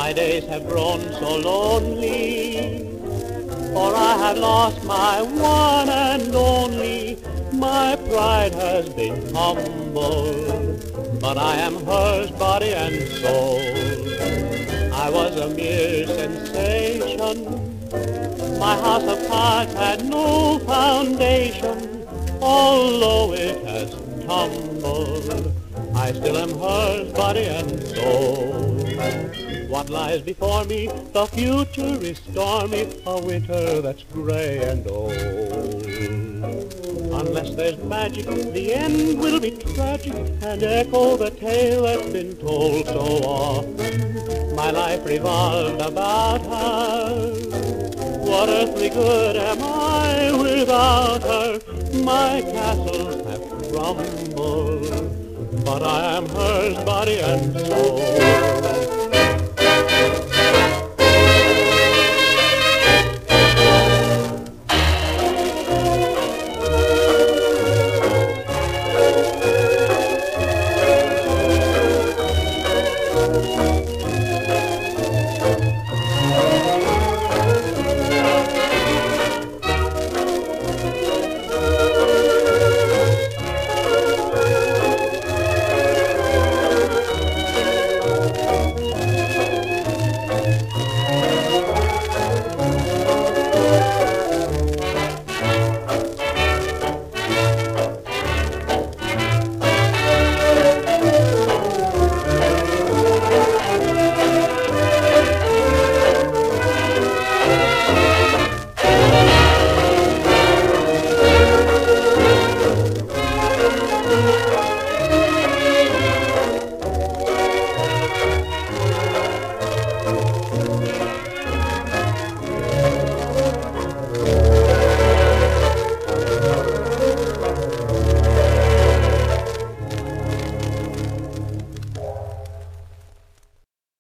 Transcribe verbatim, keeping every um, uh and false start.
My days have grown so lonely, for I have lost my one and only. My pride has been humbled, but I am hers body and soul. I was a mere sensation, my house of cards had no foundation. Although it has tumbled, I still am hers body and soul. What lies before me? The future is stormy, a winter that's gray and old. Unless there's magic, the end will be tragic and echo the tale that's been told so often. My life revolved about her. What earthly good am I without her? My castles have crumbled, but I am hers body and soul.